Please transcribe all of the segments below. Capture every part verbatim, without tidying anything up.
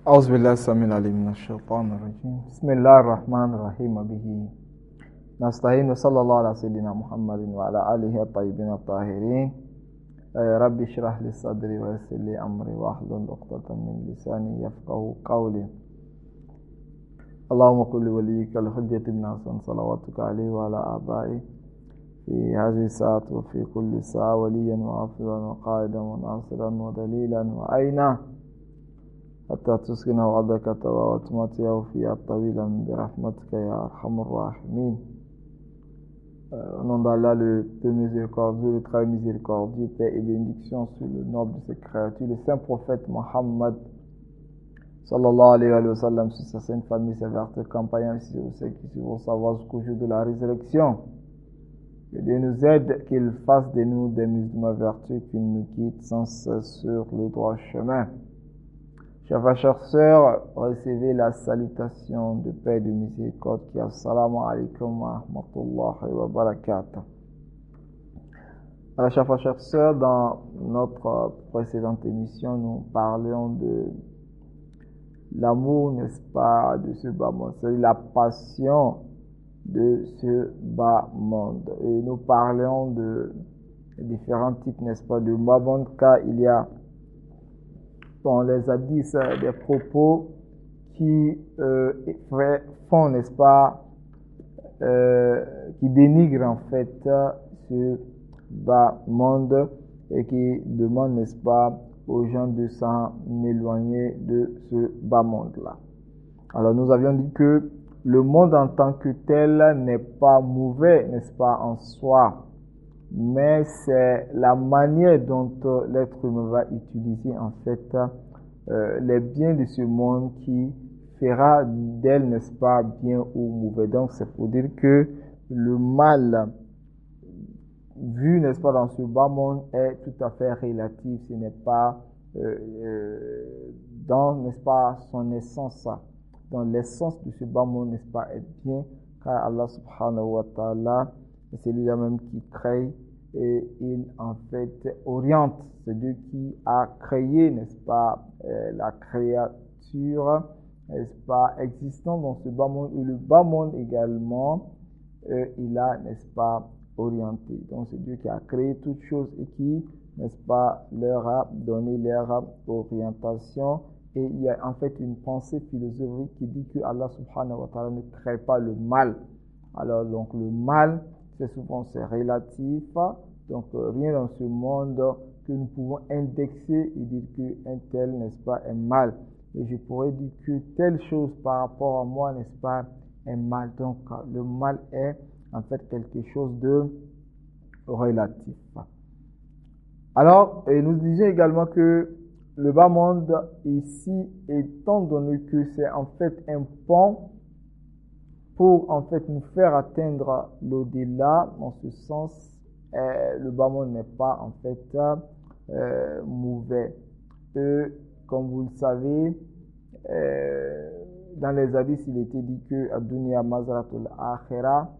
أعوذ بالله السميع العليم من الشيطان الرجيم بسم الله الرحمن الرحيم به نستعين وصلى الله على سيدنا محمد وعلى آله الطيبين الطاهرين رب اشرح لي صدري ويسر لي أمري واحلل عقدة من لساني يفقهوا قولي اللهم كل وليك الحجة بن حسن صلواتك عليه وعلى آبائه في هذه الساعة وفي كل ساعة وليا وحافظا وقائدا وناصرا ودليلا وعينا حتى تسكنه أرضك وتمتعه فيها طويلا برحمتك يا أرحم الراحمين. Au nom d'Allah, le peu miséricordieux, le très miséricordieux, paix et bénédiction sur le noble de ses créatures, le saint prophète Mohammed, sallallahu alayhi wa sallam, sur sa sainte famille, ses vertus, compagnons, ainsi que ceux qui vont savoir jusqu'au jour de la résurrection. Que Dieu nous aide, qu'il fasse de nous des musulmans vertus, qu'il nous quitte sans cesse sur le droit chemin. Chers frères, chères sœurs, recevez la salutation de paix et de miséricorde qui est assalamu alaikum wa rahmatullahi wa barakatuh. Alors, chers frères, chères sœurs, dans notre précédente émission, nous parlions de l'amour, n'est-ce pas, de ce bas monde, c'est la passion de ce bas monde. Et nous parlions de différents types, n'est-ce pas, de bas monde, car il y a dans les hadiths des propos qui euh, font, n'est-ce pas, euh, qui dénigrent en fait ce bas monde et qui demandent, n'est-ce pas, aux gens de s'en éloigner de ce bas monde-là. Alors nous avions dit que le monde en tant que tel n'est pas mauvais, n'est-ce pas, en soi, mais c'est la manière dont l'être humain va utiliser en fait euh, les biens de ce monde qui fera d'elle, n'est-ce pas, bien ou mauvais. Donc c'est pour dire que le mal vu, n'est-ce pas, dans ce bas monde est tout à fait relatif. Ce n'est pas euh, euh, dans, n'est-ce pas, son essence, dans l'essence de ce bas monde, n'est-ce pas, est bien, car Allah subhanahu wa ta'ala, c'est lui-là même qui crée et il en fait oriente. C'est Dieu qui a créé, n'est-ce pas, euh, la créature, n'est-ce pas, existant dans ce bas monde, et le bas monde également, euh, il a, n'est-ce pas, orienté. Donc c'est Dieu qui a créé toutes choses et qui, n'est-ce pas, leur a donné leur orientation. Et il y a en fait une pensée philosophique qui dit que Allah subhanahu wa ta'ala ne crée pas le mal. Alors donc le mal, c'est souvent c'est relatif, donc euh, rien dans ce monde que nous pouvons indexer et dire qu'un tel, n'est-ce pas, est mal. Et je pourrais dire que telle chose par rapport à moi, n'est-ce pas, est mal. Donc le mal est en fait quelque chose de relatif. Alors, et nous disions également que le bas monde ici, étant donné que c'est en fait un pont pour en fait nous faire atteindre l'au-delà, en ce sens, euh, le bas monde n'est pas en fait euh, mauvais. Et, comme vous le savez, euh, dans les hadiths, il était dit que Ad-Dunya Mazratul Akhira,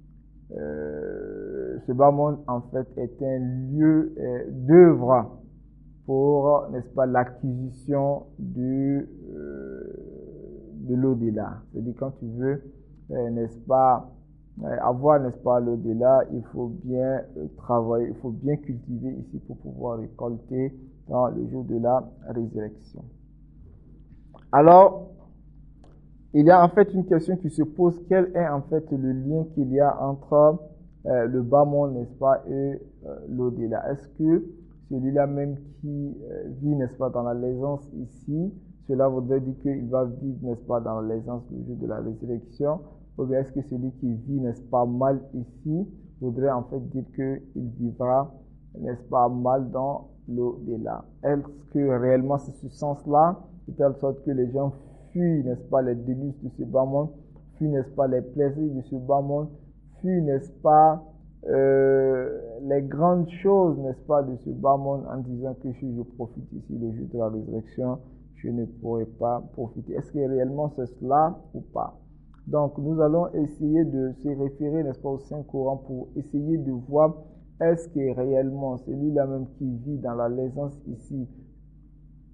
euh, ce bas monde en fait est un lieu euh, d'œuvre pour, n'est-ce pas, l'acquisition du euh, de l'au-delà. C'est-à-dire quand tu veux, euh, n'est-ce pas, euh, avoir, n'est-ce pas, l'au-delà, il faut bien euh, travailler, il faut bien cultiver ici pour pouvoir récolter dans le jour de la résurrection. Alors, il y a en fait une question qui se pose, quel est en fait le lien qu'il y a entre euh, le bas monde, n'est-ce pas, et euh, l'au-delà. Est-ce que celui-là même qui euh, vit, n'est-ce pas, dans la l'aisance ici, cela voudrait dire qu'il va vivre, n'est-ce pas, dans la l'aisance le jour de la résurrection, ou bien est-ce que celui qui vit, n'est-ce pas, mal ici, voudrait en fait dire qu'il vivra, n'est-ce pas, mal dans l'au-delà. Est-ce que réellement c'est ce sens-là, de telle sorte que les gens fuient, n'est-ce pas, les délices de ce bas monde, fuient, n'est-ce pas, les plaisirs de ce bas monde, fuient, n'est-ce pas, euh, les grandes choses, n'est-ce pas, de ce bas monde, en disant que si je profite ici le jour de la résurrection, je ne pourrai pas profiter. Est-ce que réellement c'est cela ou pas? Donc nous allons essayer de se référer, n'est-ce pas, au Saint-Coran pour essayer de voir est-ce que réellement celui-là même qui vit dans la l'aisance ici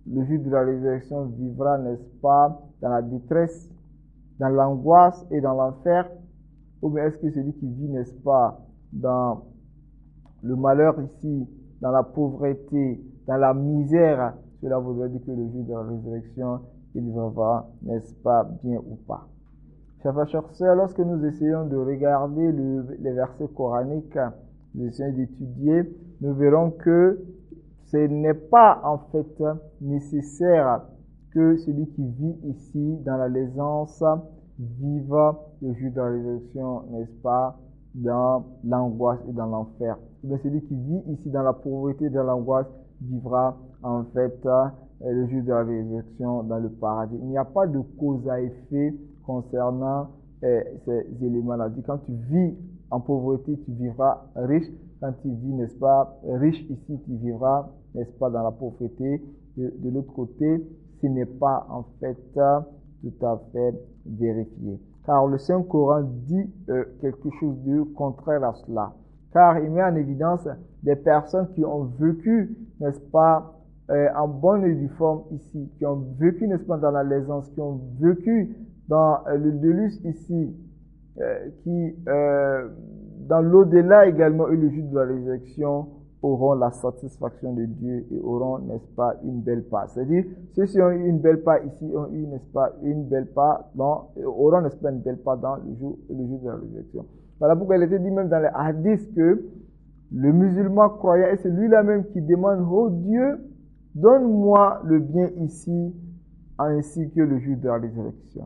le jour de la résurrection vivra, n'est-ce pas, dans la détresse, dans l'angoisse et dans l'enfer? Ou bien est-ce que celui qui vit, n'est-ce pas, dans le malheur ici, dans la pauvreté, dans la misère, cela voudrait dire que le jour de la résurrection, il vivra, n'est-ce pas, bien ou pas? Chers frères, chers sœurs, lorsque nous essayons de regarder le, les versets coraniques, nous essayons d'étudier, nous verrons que ce n'est pas en fait nécessaire que celui qui vit ici dans la l'aisance vive le jour de la résurrection, n'est-ce pas, dans l'angoisse et dans l'enfer. Mais celui qui vit ici dans la pauvreté et dans l'angoisse vivra en fait le jour de la résurrection dans le paradis. Il n'y a pas de cause à effet concernant euh, ces éléments-là. Quand tu vis en pauvreté, tu vivras riche. Quand tu vis, n'est-ce pas, riche ici, tu vivras, n'est-ce pas, dans la pauvreté. De, de l'autre côté, ce n'est pas en fait tout à fait vérifié. Car le Saint-Coran dit euh, quelque chose de contraire à cela. Car il met en évidence des personnes qui ont vécu, n'est-ce pas, euh, en bonne et due forme ici, qui ont vécu, n'est-ce pas, dans la l'aisance, qui ont vécu dans euh, le déluge ici, euh, qui, euh, dans l'au-delà également, et le jour de la résurrection, auront la satisfaction de Dieu et auront, n'est-ce pas, une belle part. C'est-à-dire, ceux qui ont eu une belle part ici ont eu, n'est-ce pas, une belle part dans, auront, n'est-ce pas, une belle part dans le jour, le jour de la résurrection. Voilà pourquoi il était dit même dans les hadiths que le musulman croyant est celui-là même qui demande, oh Dieu, donne-moi le bien ici, ainsi que le jour de la résurrection.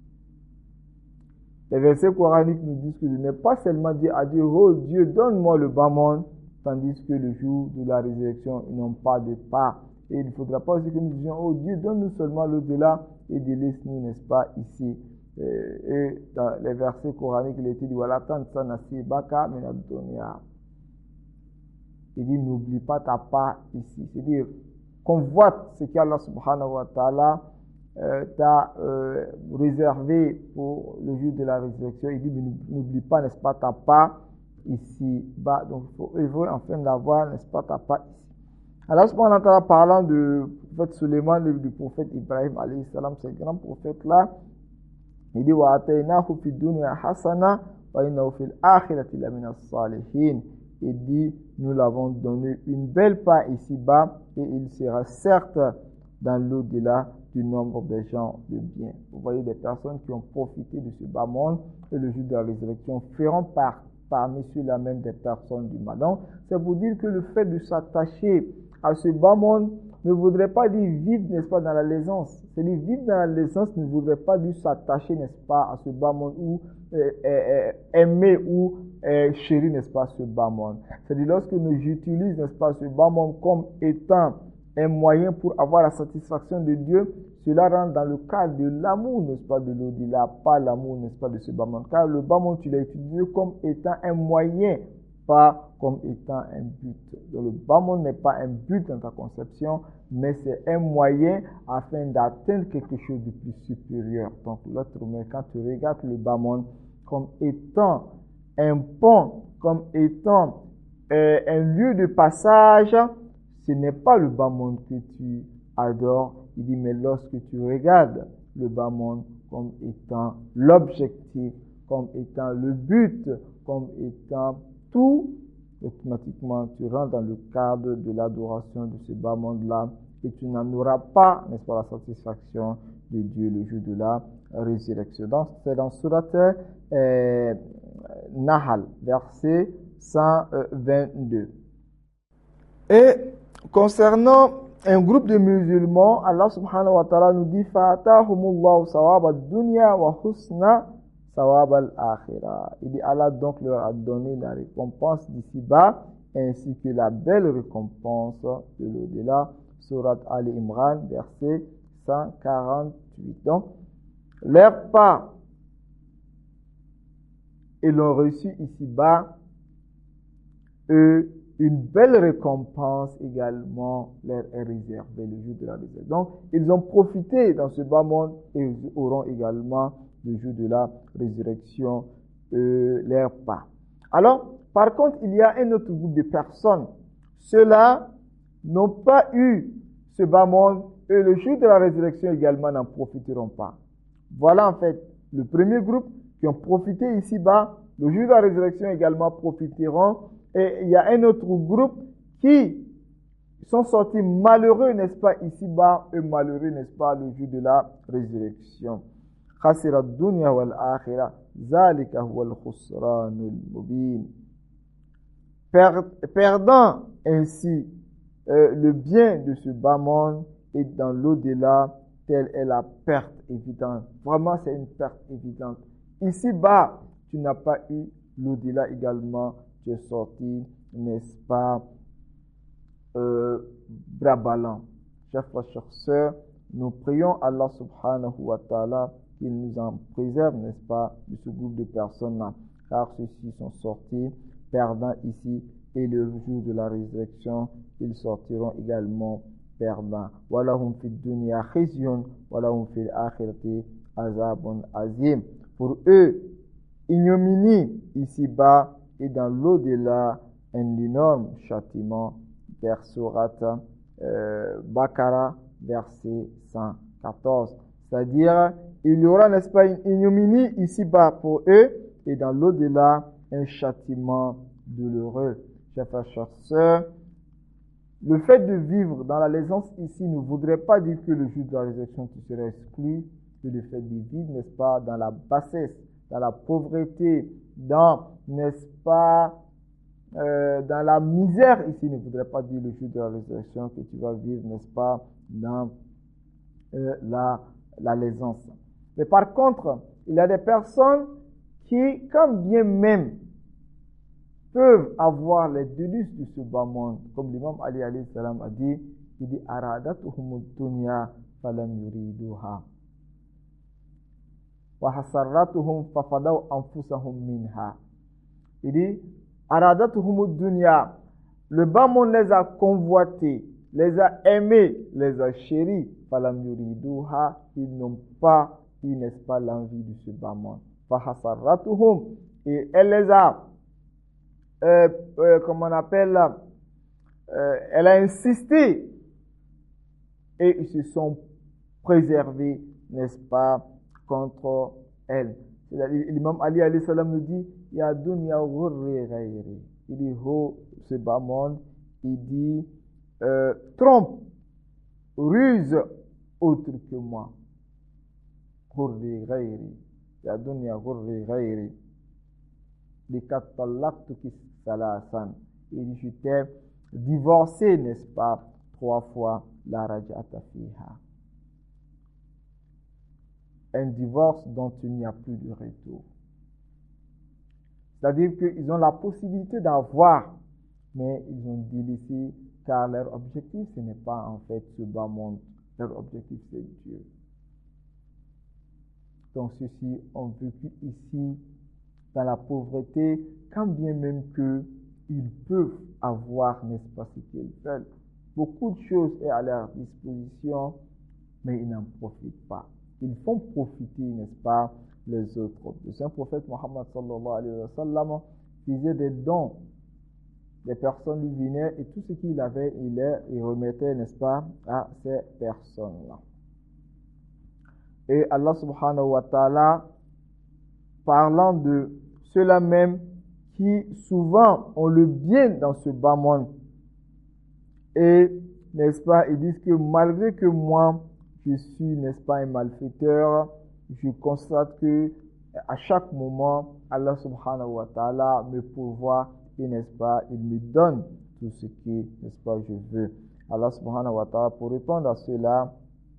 Les versets coraniques nous disent que de ne pas seulement dire à Dieu, oh Dieu, donne-moi le bas monde, tandis que le jour de la résurrection, ils n'ont pas de part. Et il ne faudra pas aussi que nous disions, oh Dieu, donne-nous seulement l'au-delà et délaisse-nous, n'est-ce pas, ici. Et, et dans les versets coraniques, il était dit, voilà, tant ça nasibaka minadunia. Il dit, n'oublie pas ta part ici. C'est-à-dire, convoite ce qu'Allah subhanahu wa ta'ala euh, t'a euh, réservé pour le jour de la résurrection. Il dit, n'oublie pas, n'est-ce pas, ta part ici bas. Donc, il faut œuvrer afin d'avoir, n'est-ce pas, ta part ici. Alors, subhanahu wa ta'ala, parlant du prophète Suleiman, du prophète Ibrahim, alayhi salam, ce grand prophète-là, il dit, wa ataynahu fi dunya hasana wa innahu fil akhirati lamina salihin. Il dit, nous l'avons donné une belle part ici-bas et il sera certes dans l'au-delà du nombre des gens de bien. Vous voyez des personnes qui ont profité de ce bas monde et le jour de la résurrection feront part, parmi ceux-là même des personnes du mal. Donc, c'est pour dire que le fait de s'attacher à ce bas monde ne voudrait pas dire vivre, n'est-ce pas, dans la l'aisance. C'est-à-dire vivre dans la l'aisance ne voudrait pas dire s'attacher, n'est-ce pas, à ce bas monde ou euh, euh, aimer ou euh, chérir, n'est-ce pas, ce bas monde. C'est-à-dire lorsque nous utilisons, n'est-ce pas, ce bas monde comme étant un moyen pour avoir la satisfaction de Dieu, cela rentre dans le cadre de l'amour, n'est-ce pas, de l'au-delà, pas l'amour, n'est-ce pas, de ce bas monde. Car le bas monde, tu l'as utilisé comme étant un moyen, pas comme étant un but. Donc, le bas monde n'est pas un but dans ta conception, mais c'est un moyen afin d'atteindre quelque chose de plus supérieur. Donc, l'autre, quand tu regardes le bas monde comme étant un pont, comme étant euh, un lieu de passage, ce n'est pas le bas monde que tu adores. Il dit, mais lorsque tu regardes le bas monde comme étant l'objectif, comme étant le but, comme étant tout, automatiquement, tu rentres dans le cadre de l'adoration de ce bas monde-là et tu n'en auras pas, n'est-ce pas, la satisfaction de Dieu le jour de la résurrection. Donc, c'est dans Surat euh, Nahl, verset cent vingt-deux. Et concernant un groupe de musulmans, Allah subhanahu wa ta'ala nous dit Fa'atahumullahu sawab ad-dunya wa husna sawab al-akhirah. Il dit Allah donc leur a donné la récompense d'ici-bas ainsi que la belle récompense de l'au-delà. Surat Ali Imran, verset cent quarante-huit. Donc, leur part, ils l'ont reçu ici-bas, eux, une belle récompense également leur est réservée le jour de la résurrection. Donc, ils ont profité dans ce bas monde et ils auront également le jour de la résurrection euh, leur part. Alors, par contre, il y a un autre groupe de personnes. Ceux-là n'ont pas eu ce bas monde eux, le jour de la résurrection également, n'en profiteront pas. Voilà en fait le premier groupe qui ont profité ici-bas. Le jour de la résurrection également profiteront. Et il y a un autre groupe qui sont sortis malheureux, n'est-ce pas, ici-bas, eux malheureux, n'est-ce pas, le jour de la résurrection. Khasira dunya wal akhirah, zalika huwa al-khusranul mubin. Perdant ainsi euh, le bien de ce bas monde et dans l'au-delà, telle est la perte évidente. Vraiment, c'est une perte évidente. Ici-bas, tu n'as pas eu l'au-delà également, tu es sorti, n'est-ce pas, euh, bras ballants. Chers frères, chères sœurs, nous prions Allah subhanahu wa ta'ala qu'il nous en préserve, n'est-ce pas, de ce groupe de personnes-là, car ceux-ci sont sortis perdants ici, et le jour de la résurrection, ils sortiront également perdants. Walahum fid dunya khizyun, walahum fil akhirati azabun azim. Pour eux, ignominie ici-bas et dans l'au-delà, un énorme châtiment. Vers Sourate euh, Bakara, verset cent quatorze. C'est-à-dire, il y aura, n'est-ce pas, une ignominie ici-bas pour eux, et dans l'au-delà, un châtiment douloureux. Chers frères, chères sœurs, le fait de vivre dans la l'aisance ici ne voudrait pas dire que le jour de la résurrection tu serais exclu, que le fait de vivre, n'est-ce pas, dans la bassesse, dans la pauvreté, dans, n'est-ce pas, euh, dans la misère ici ne voudrait pas dire le jour de la résurrection que tu vas vivre, n'est-ce pas, dans euh, la, la l'aisance. Mais par contre, il y a des personnes qui, quand bien même, peuvent avoir les délices de ce bas monde. Comme l'imam Ali alayhi salam a dit, il dit aradatuhum dunya falam yuriduha wa hasarratuhum fafadaw anfusahum minha. Il dit aradatuhum dunya, le bas monde les a convoités, les a aimés, les a chéris, falam yuriduha, ils n'ont pas eu, n'est-ce pas, l'envie de ce bas monde. Fa hasarratuhum, et elle les a Euh, euh, comme on appelle, euh, elle a insisté et ils se sont préservés, n'est-ce pas, contre elle. L'imam Ali alayhi salam nous dit, ya dunya ghurri ghayri. Il dit, oh, ce bas monde, il dit, euh, trompe, ruse autre que moi. Ghurri ghayri. Ya dunya ghurri ghayri. Les quatre talaqtu qui salasan. Il dit, je t'ai divorcé, n'est-ce pas, trois fois, la raj'ata fiha. Un divorce dont il n'y a plus de retour. C'est-à-dire qu'ils ont la possibilité d'avoir, mais ils ont délaissé, car leur objectif, ce n'est pas en fait ce bas monde. Leur objectif, c'est Dieu. Donc ceux-ci ont vécu ici dans la pauvreté, quand bien même qu'ils peuvent avoir, n'est-ce pas, ce qu'ils veulent. Beaucoup de choses sont à leur disposition, mais ils n'en profitent pas. Ils font profiter, n'est-ce pas, les autres. Le Saint prophète Mohammed sallallahu alayhi wa sallam faisait des dons. Les personnes lui venaient et tout ce qu'il avait, il les remettait, n'est-ce pas, à ces personnes-là. Et Allah subhanahu wa ta'ala, parlant de ceux-là même qui souvent ont le bien dans ce bas monde. Et, n'est-ce pas, ils disent que malgré que moi, je suis, n'est-ce pas, un malfaiteur, je constate que à chaque moment, Allah subhanahu wa ta'ala me pourvoit et, n'est-ce pas, il me donne tout ce que, n'est-ce pas, je veux. Allah subhanahu wa ta'ala, pour répondre à cela,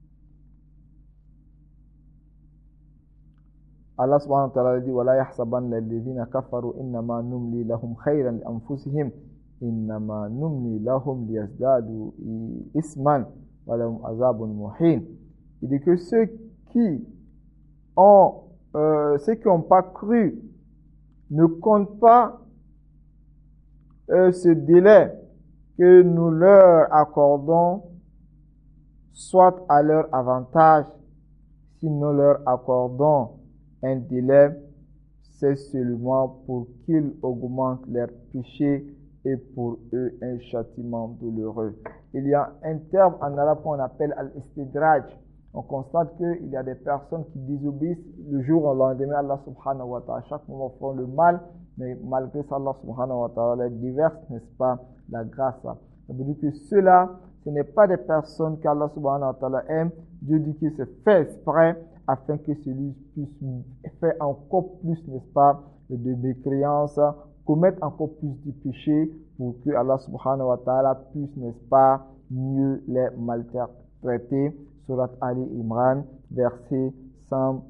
Allah subhanahu wa ta'ala dit wala yahsabanna alladhina kafaru innama numli lahum khayran li anfusihim innama numli lahum liyazdadu isman wa lahum azabun muhin. Il dit que ceux qui ont euh, ceux qui n'ont pas cru ne comptent pas euh, ce délai que nous leur accordons soit à leur avantage, si nous leur accordons un délai, c'est seulement pour qu'ils augmentent leurs péchés et pour eux un châtiment douloureux. Il y a un terme en arabe qu'on appelle al-istidraj. On constate qu'il y a des personnes qui désobéissent le jour au lendemain à Allah subhanahu wa ta'ala. Chaque moment font le mal, mais malgré ça, Allah subhanahu wa ta'ala les déverse, n'est-ce pas, la grâce. Ça veut dire que ceux-là, ce n'est pas des personnes qu'Allah subhanahu wa ta'ala aime. Dieu dit qu'il se fait exprès afin que celui puisse faire encore plus, n'est-ce pas, de mécréance, commettre encore plus de péchés pour que Allah subhanahu wa ta'ala puisse, n'est-ce pas, mieux les maltraiter. Surat Ali Imran, verset cent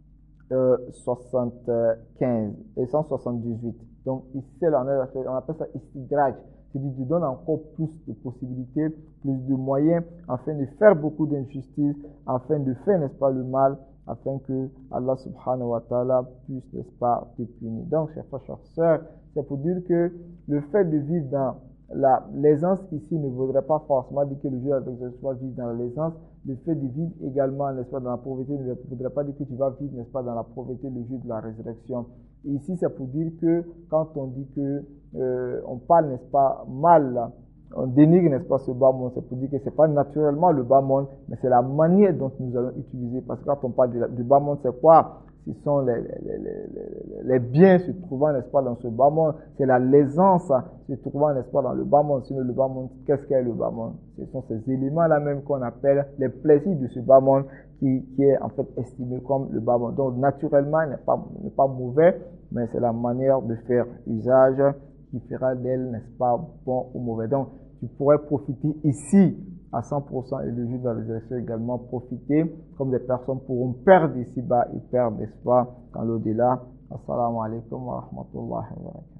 soixante-quinze et cent soixante-dix-huit. Donc ici, on appelle ça istidraj. C'est-à-dire qu'il donne encore plus de possibilités, plus de moyens, afin de faire beaucoup d'injustices, afin de faire, n'est-ce pas, le mal, afin que Allah subhanahu wa ta'ala puisse, n'est-ce pas, te punir. Donc, chers frères, chers sœurs, c'est pour dire que le fait de vivre dans la l'aisance ici ne vaudrait pas forcément dire que le jour de la résurrection vivre dans l'aisance. Le fait de vivre également, n'est-ce pas, dans la pauvreté ne voudrait pas dire que tu vas vivre, n'est-ce pas, dans la pauvreté le jour de la résurrection. Et ici, c'est pour dire que quand on dit que euh, on parle, n'est-ce pas, mal, là, on dénigre, n'est-ce pas, ce bas monde, c'est pour dire que c'est pas naturellement le bas monde, mais c'est la manière dont nous allons utiliser. Parce que quand on parle du, du bas monde, c'est quoi? Ce sont les, les, les, les biens se trouvant, n'est-ce pas, dans ce bas monde. C'est la l'aisance se trouvant, n'est-ce pas, dans le bas monde. Sinon, le bas monde, qu'est-ce qu'est le bas monde? Ce sont ces éléments-là même qu'on appelle les plaisirs de ce bas monde qui, qui est en fait estimé comme le bas monde. Donc, naturellement, il n'est pas, il n'est pas mauvais, mais c'est la manière de faire usage qui fera d'elle, n'est-ce pas, bon ou mauvais. Donc, tu pourrais profiter ici à cent pour cent et le jour de la résurrection également profiter, comme des personnes pourront perdre ici-bas et perdre, n'est-ce pas, dans l'au-delà. Assalamu alaikum wa rahmatullahi wa barakatuh.